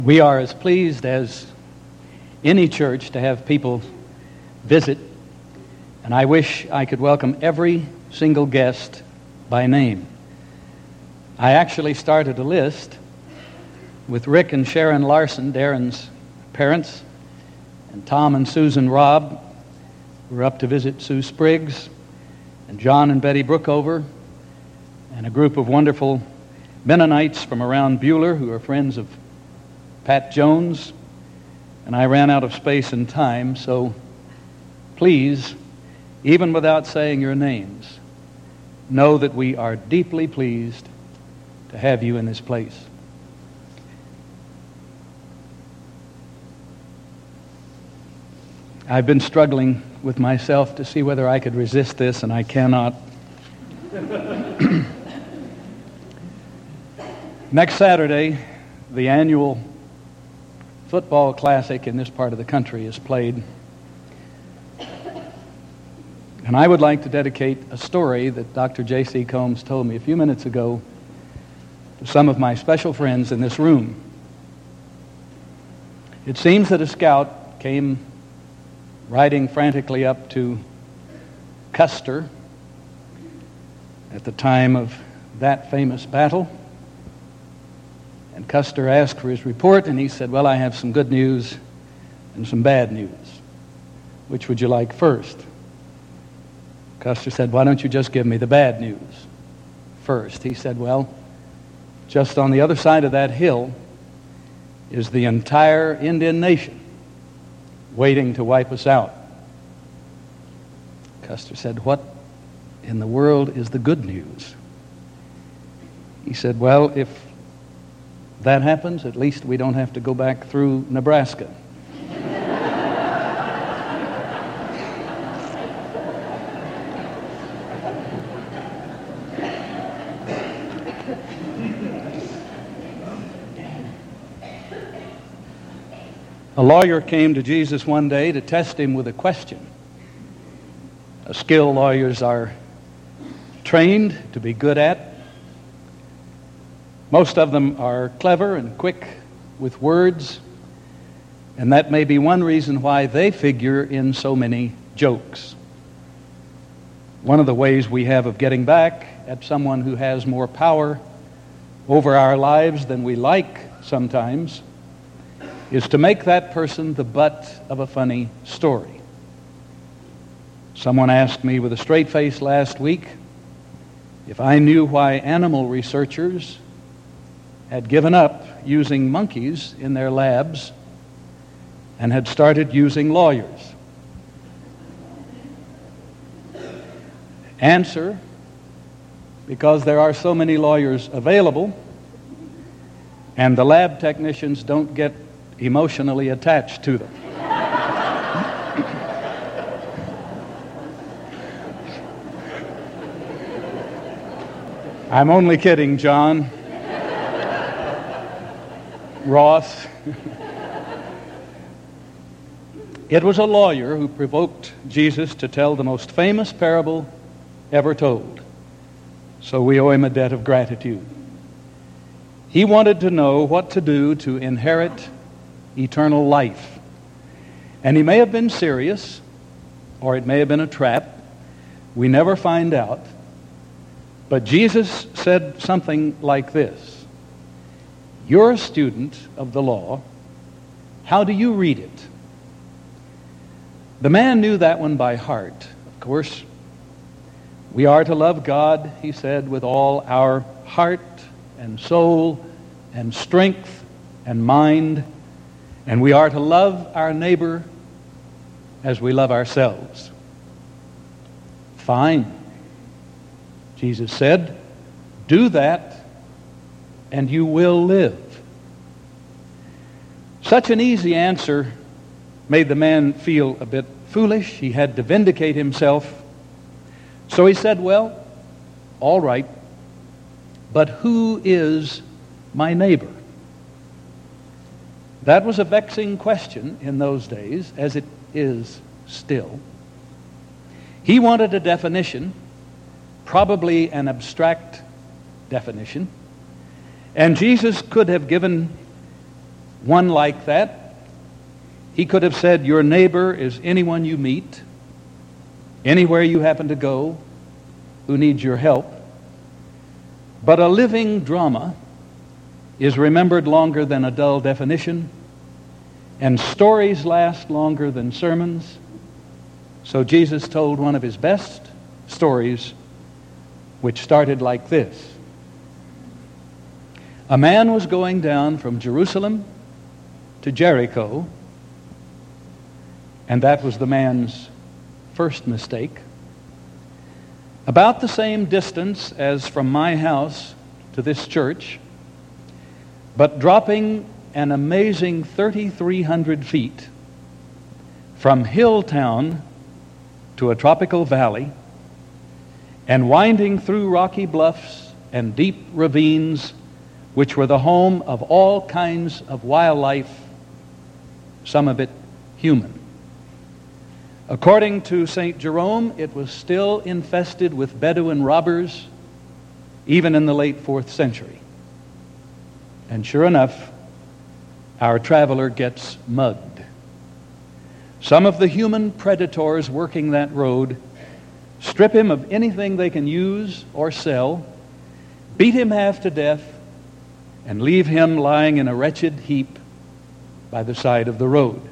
We are as pleased as any church to have people visit, and I wish I could welcome every single guest by name. I actually started a list with Rick and Sharon Larson, Darren's parents, and Tom and Susan Robb, who were up to visit Sue Spriggs, and John and Betty Brookover, and a group of wonderful Mennonites from around Buhler who are friends of Pat Jones, and I ran out of space and time, so please, even without saying your names, know that we are deeply pleased to have you in this place. I've been struggling with myself to see whether I could resist this, and I cannot. Next Saturday, the annual football classic in this part of the country is played. And I would like to dedicate a story that Dr. J.C. Combs told me a few minutes ago to some of my special friends in this room. It seems that a scout came riding frantically up to Custer at the time of that famous battle. And Custer asked for his report, and he said, "Well, I have some good news and some bad news. Which would you like first?" Custer said, "Why don't you just give me the bad news first?" He said, "Well, just on the other side of that hill is the entire Indian nation waiting to wipe us out." Custer said, "What in the world is the good news?" He said, "Well, if that happens, at least we don't have to go back through Nebraska." A lawyer came to Jesus one day to test him with a question. A skill lawyers are trained to be good at. Most of them are clever and quick with words, and that may be one reason why they figure in so many jokes. One of the ways we have of getting back at someone who has more power over our lives than we like sometimes is to make that person the butt of a funny story. Someone asked me with a straight face last week if I knew why animal researchers had given up using monkeys in their labs and had started using lawyers. Answer: because there are so many lawyers available and the lab technicians don't get emotionally attached to them. I'm only kidding, John. Ross. It was a lawyer who provoked Jesus to tell the most famous parable ever told. So we owe him a debt of gratitude. He wanted to know what to do to inherit eternal life. And he may have been serious, or it may have been a trap. We never find out. But Jesus said something like this: "You're a student of the law. How do you read it?" The man knew that one by heart. Of course, we are to love God, he said, with all our heart and soul and strength and mind, and we are to love our neighbor as we love ourselves. Fine, Jesus said, do that and you will live. Such an easy answer made the man feel a bit foolish. He had to vindicate himself. So he said, "Well, all right, but who is my neighbor?" That was a vexing question in those days, as it is still. He wanted a definition, probably an abstract definition, and Jesus could have given one like that. He could have said, your neighbor is anyone you meet, anywhere you happen to go, who needs your help. But a living drama is remembered longer than a dull definition, and stories last longer than sermons. So Jesus told one of his best stories, which started like this. A man was going down from Jerusalem to Jericho, and that was the man's first mistake. About the same distance as from my house to this church, but dropping an amazing 3,300 feet from hill town to a tropical valley, and winding through rocky bluffs and deep ravines, which were the home of all kinds of wildlife, some of it human. According to St. Jerome, it was still infested with Bedouin robbers, even in the late 4th century. And sure enough, our traveler gets mugged. Some of the human predators working that road strip him of anything they can use or sell, beat him half to death, and leave him lying in a wretched heap by the side of the road.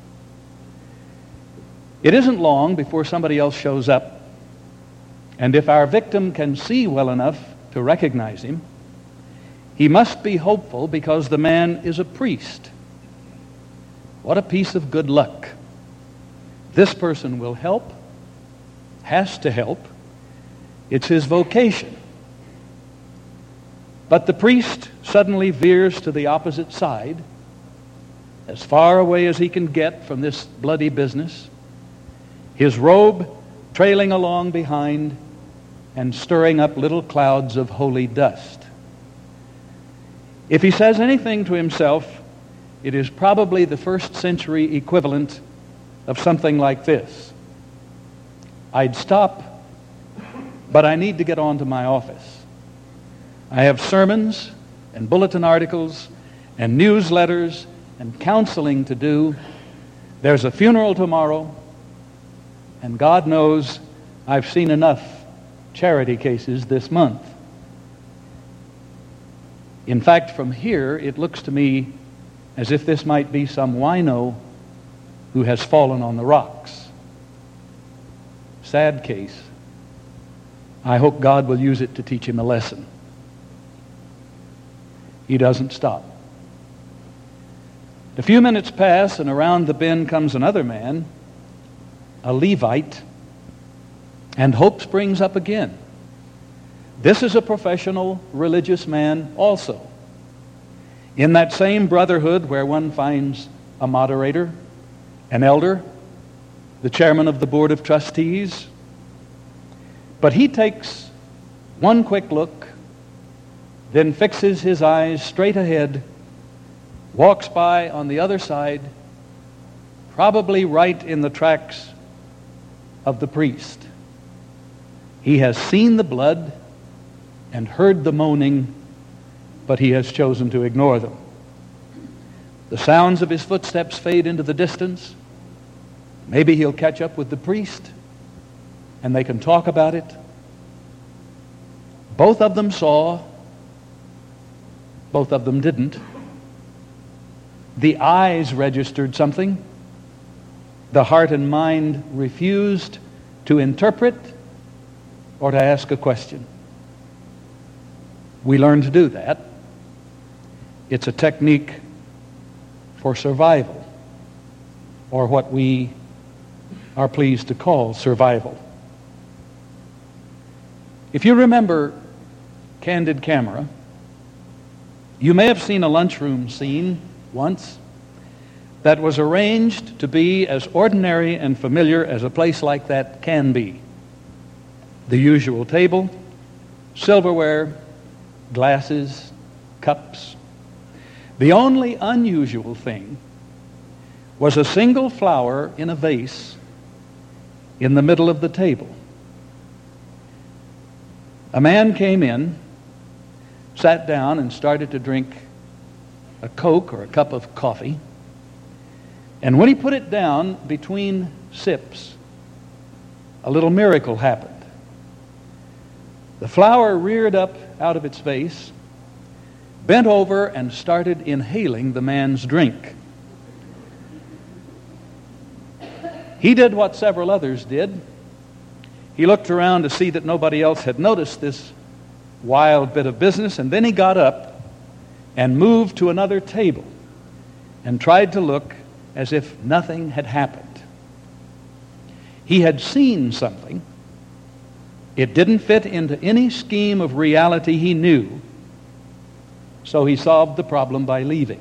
It isn't long before somebody else shows up, and if our victim can see well enough to recognize him, he must be hopeful because the man is a priest. What a piece of good luck. This person will help, has to help. It's his vocation. But the priest suddenly veers to the opposite side, as far away as he can get from this bloody business, his robe trailing along behind and stirring up little clouds of holy dust. If he says anything to himself, it is probably the 1st century equivalent of something like this. I'd stop, but I need to get on to my office. I have sermons and bulletin articles and newsletters and counseling to do. There's a funeral tomorrow, and God knows I've seen enough charity cases this month. In fact, from here, it looks to me as if this might be some wino who has fallen on the rocks. Sad case. I hope God will use it to teach him a lesson. He doesn't stop. A few minutes pass, and around the bend comes another man, a Levite, and hope springs up again. This is a professional religious man also. In that same brotherhood where one finds a moderator, an elder, the chairman of the board of trustees. But he takes one quick look, then fixes his eyes straight ahead, walks by on the other side, probably right in the tracks of the priest. He has seen the blood and heard the moaning, but he has chosen to ignore them. The sounds of his footsteps fade into the distance. Maybe he'll catch up with the priest, and they can talk about it. Both of them saw. Both of them didn't. The eyes registered something. The heart and mind refused to interpret or to ask a question. We learn to do that. It's a technique for survival, or what we are pleased to call survival. If you remember Candid Camera, you may have seen a lunchroom scene once that was arranged to be as ordinary and familiar as a place like that can be. The usual table, silverware, glasses, cups. The only unusual thing was a single flower in a vase in the middle of the table. A man came in, sat down, and started to drink a Coke or a cup of coffee. And when he put it down between sips, a little miracle happened. The flower reared up out of its vase, bent over, and started inhaling the man's drink. He did what several others did. He looked around to see that nobody else had noticed this wild bit of business, and then he got up and moved to another table and tried to look as if nothing had happened. He had seen something. It didn't fit into any scheme of reality he knew, so he solved the problem by leaving.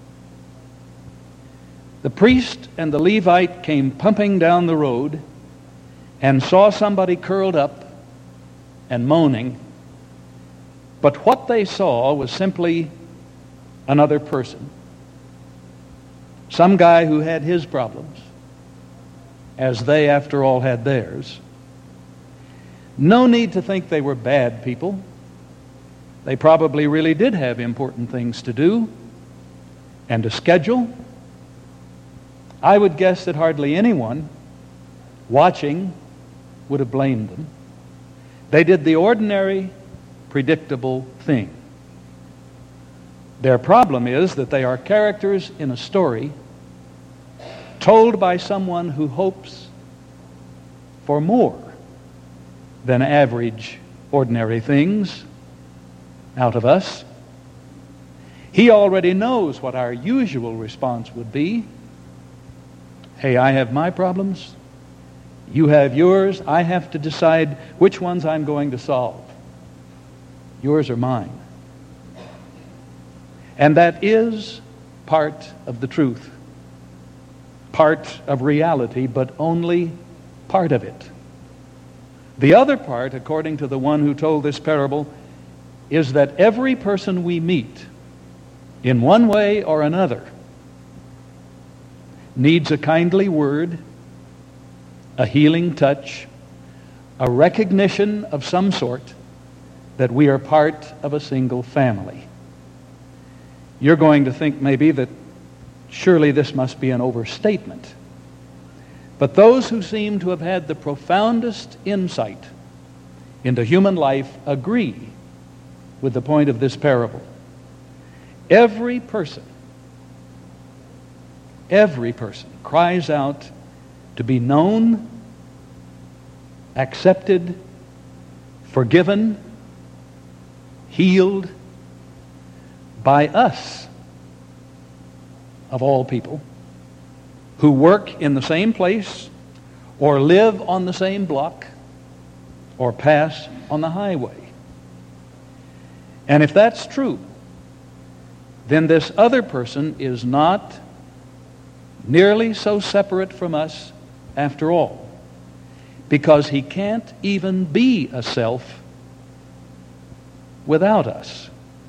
The priest and the Levite came pumping down the road and saw somebody curled up and moaning, but what they saw was simply another person. Some guy who had his problems, as they, after all, had theirs. No need to think they were bad people. They probably really did have important things to do and a schedule. I would guess that hardly anyone watching would have blamed them. They did the ordinary, predictable thing. Their problem is that they are characters in a story told by someone who hopes for more than average, ordinary things out of us. He already knows what our usual response would be. Hey, I have my problems. You have yours. I have to decide which ones I'm going to solve. Yours or mine. And that is part of the truth, part of reality, but only part of it. The other part, according to the one who told this parable, is that every person we meet, in one way or another, needs a kindly word, a healing touch, a recognition of some sort that we are part of a single family. You're going to think maybe that surely this must be an overstatement. But those who seem to have had the profoundest insight into human life agree with the point of this parable. Every person cries out to be known, accepted, forgiven, healed by us, of all people, who work in the same place or live on the same block or pass on the highway. And if that's true, then this other person is not nearly so separate from us after all, because he can't even be a self without us.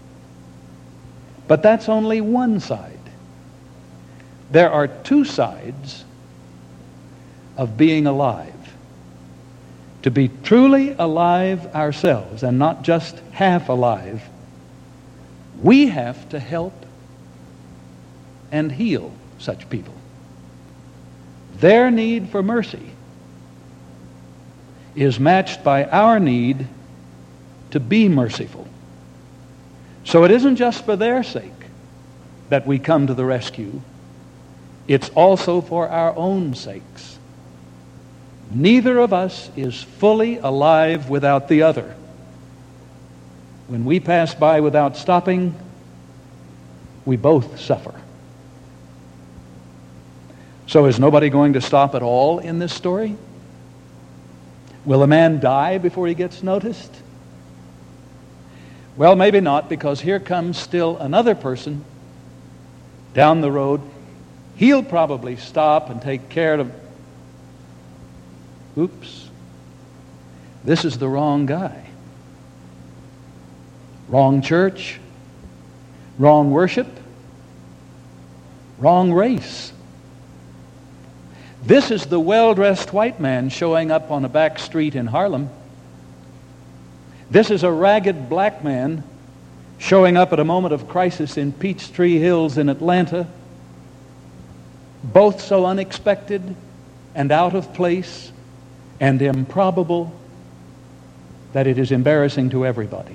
But that's only one side. There are two sides of being alive. To be truly alive ourselves and not just half alive, we have to help and heal such people. Their need for mercy is matched by our need to be merciful. So it isn't just for their sake that we come to the rescue. It's also for our own sakes. Neither of us is fully alive without the other. When we pass by without stopping, we both suffer. So is nobody going to stop at all in this story? Will a man die before he gets noticed? Well, maybe not, because here comes still another person down the road. He'll probably stop and take care of... Oops. This is the wrong guy. Wrong church. Wrong worship. Wrong race. This is the well-dressed white man showing up on a back street in Harlem. This is a ragged black man showing up at a moment of crisis in Peachtree Hills in Atlanta, both so unexpected and out of place and improbable that it is embarrassing to everybody.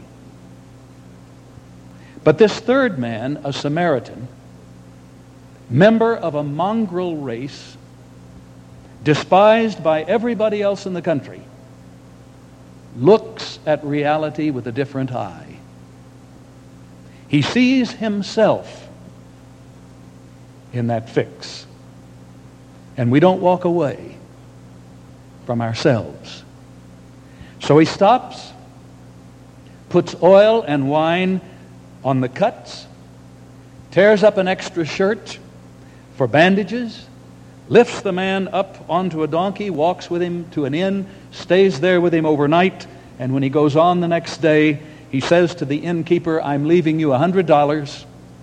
But this third man, a Samaritan, member of a mongrel race, despised by everybody else in the country, looks at reality with a different eye. He sees himself in that fix. And we don't walk away from ourselves. So he stops, puts oil and wine on the cuts, tears up an extra shirt for bandages, lifts the man up onto a donkey, walks with him to an inn, stays there with him overnight, and when he goes on the next day, he says to the innkeeper, "I'm leaving you $100.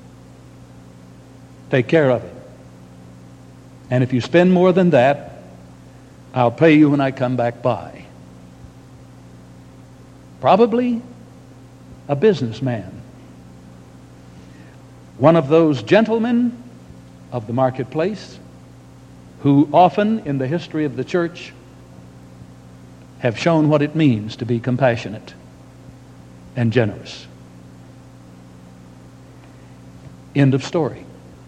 Take care of it. And if you spend more than that, I'll pay you when I come back by." Probably a businessman. One of those gentlemen of the marketplace who often in the history of the church have shown what it means to be compassionate and generous. End of story.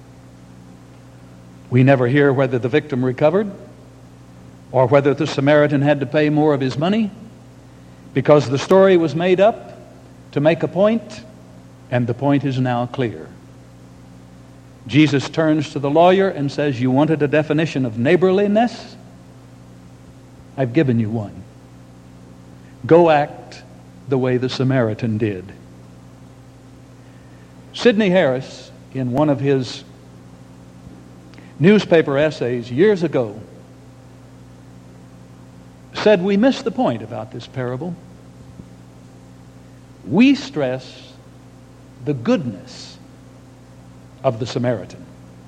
We never hear whether the victim recovered or whether the Samaritan had to pay more of his money, because the story was made up to make a point, and the point is now clear. Jesus turns to the lawyer and says, "You wanted a definition of neighborliness? I've given you one. Go act the way the Samaritan did." Sidney Harris, in one of his newspaper essays years ago, said we missed the point about this parable. We stress the goodness of the Samaritan.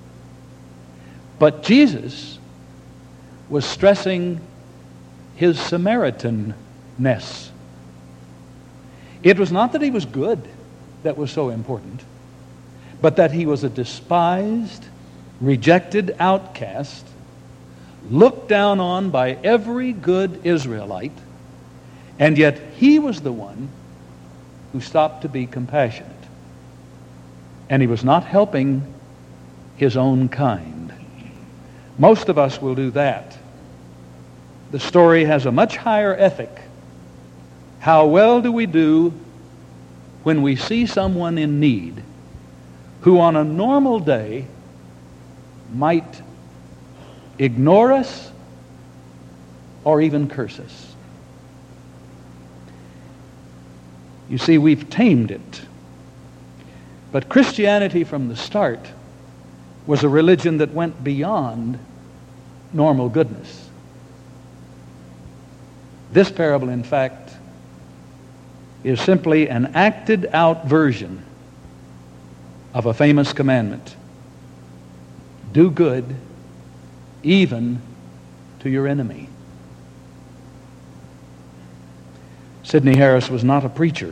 But Jesus was stressing his Samaritanness. It was not that he was good that was so important, but that he was a despised, rejected outcast, looked down on by every good Israelite, and yet he was the one who stopped to be compassionate. And he was not helping his own kind. Most of us will do that. The story has a much higher ethic. How well do we do when we see someone in need who on a normal day might ignore us or even curse us? You see, we've tamed it. But Christianity from the start was a religion that went beyond normal goodness. This parable, in fact, is simply an acted out version of a famous commandment. Do good even to your enemy. Sidney Harris was not a preacher,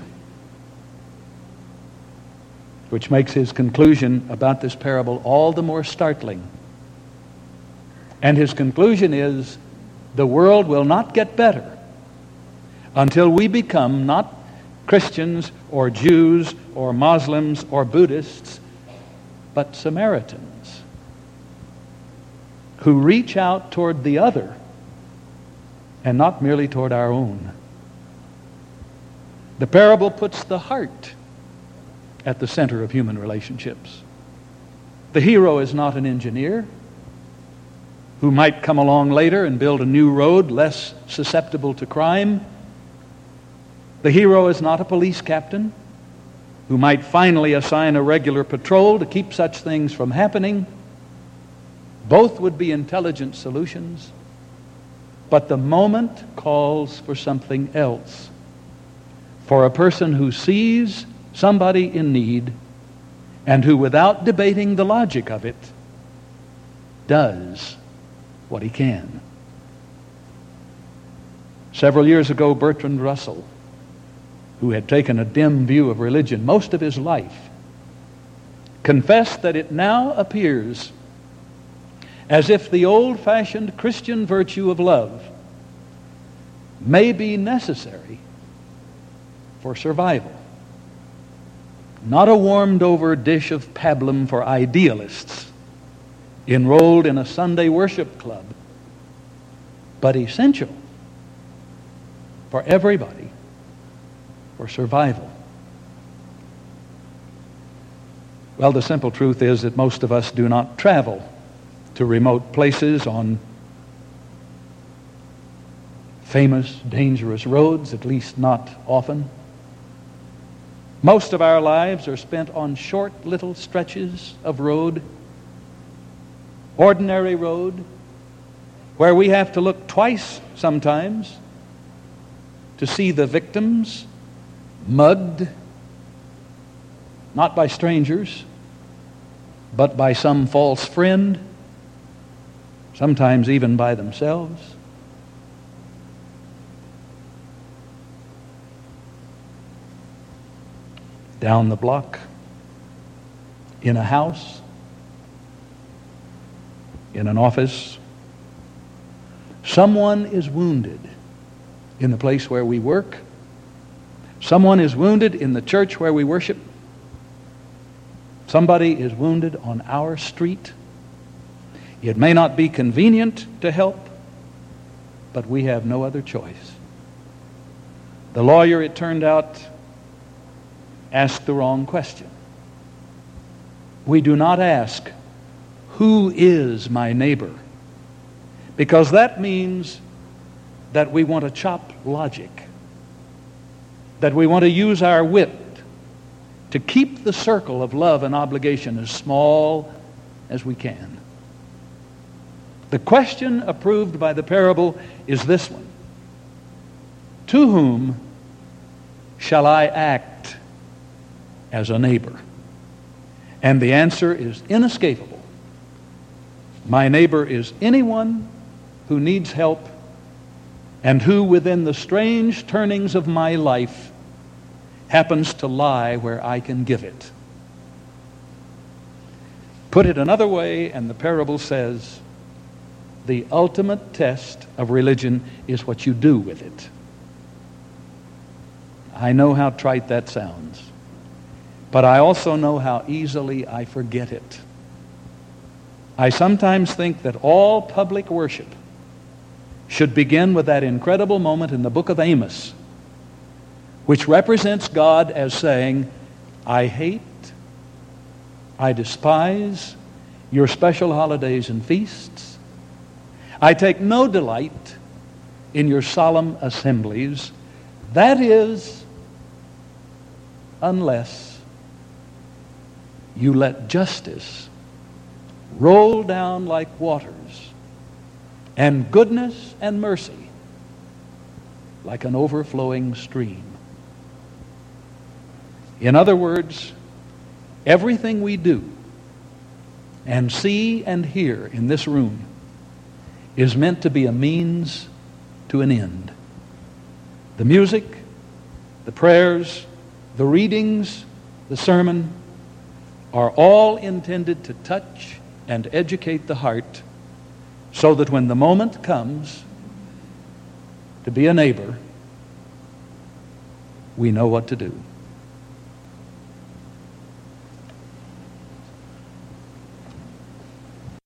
which makes his conclusion about this parable all the more startling. And his conclusion is, the world will not get better until we become not Christians or Jews or Muslims or Buddhists, but Samaritans who reach out toward the other and not merely toward our own. The parable puts the heart at the center of human relationships. The hero is not an engineer who might come along later and build a new road less susceptible to crime. The hero is not a police captain who might finally assign a regular patrol to keep such things from happening. Both would be intelligent solutions, but the moment calls for something else. For a person who sees somebody in need and who, without debating the logic of it, does what he can. Several years ago, Bertrand Russell who had taken a dim view of religion most of his life, confessed that it now appears as if the old-fashioned Christian virtue of love may be necessary for survival. Not a warmed-over dish of pablum for idealists enrolled in a Sunday worship club, but essential for everybody for survival. Well, the simple truth is that most of us do not travel to remote places on famous, dangerous roads, at least not often. Most of our lives are spent on short little stretches of road, ordinary road, where we have to look twice sometimes to see the victims mugged, not by strangers, but by some false friend, sometimes even by themselves. Down the block, in a house, in an office, someone is wounded in the place where we work. Someone is wounded in the church where we worship. Somebody is wounded on our street. It may not be convenient to help, but we have no other choice. The lawyer, it turned out, asked the wrong question. We do not ask, "Who is my neighbor?" Because that means that we want to chop logic, that we want to use our wit to keep the circle of love and obligation as small as we can. The question approved by the parable is this one: to whom shall I act as a neighbor? And the answer is inescapable. My neighbor is anyone who needs help and who, within the strange turnings of my life, happens to lie where I can give it. Put it another way, and the parable says, the ultimate test of religion is what you do with it. I know how trite that sounds, but I also know how easily I forget it. I sometimes think that all public worship should begin with that incredible moment in the book of Amos, which represents God as saying, I hate, I despise your special holidays and feasts. I take no delight in your solemn assemblies. That is, unless you let justice roll down like waters, and goodness and mercy like an overflowing stream. In other words, everything we do and see and hear in this room is meant to be a means to an end. The music, the prayers, the readings, the sermon are all intended to touch and educate the heart, so that when the moment comes to be a neighbor, we know what to do.